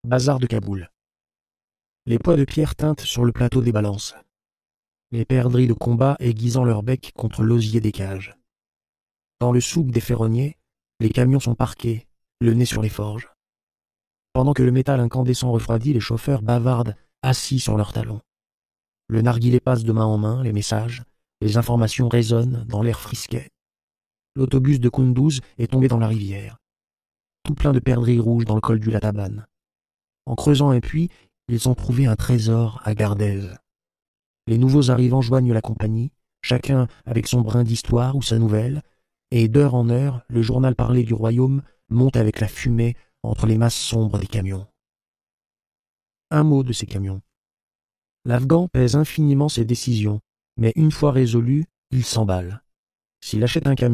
Bazar de Kaboul. Les poids de pierre teintent sur le plateau des balances. Les perdrix de combat aiguisant leur bec contre l'osier des cages. Dans le souk des ferronniers, les camions sont parqués, le nez sur les forges. Pendant que le métal incandescent refroidit, les chauffeurs bavardent, assis sur leurs talons. Le narguilé passe de main en main, les messages, les informations résonnent dans l'air frisquet. L'autobus de Kunduz est tombé dans la rivière, tout plein de perdrix rouges dans le col du Lataban. En creusant un puits, ils ont trouvé un trésor à Gardez. Les nouveaux arrivants joignent la compagnie, chacun avec son brin d'histoire ou sa nouvelle, et d'heure en heure, le journal parlé du royaume monte avec la fumée entre les masses sombres des camions. Un mot de ces camions. L'Afghan pèse infiniment ses décisions, mais une fois résolu, il s'emballe. S'il achète un camion,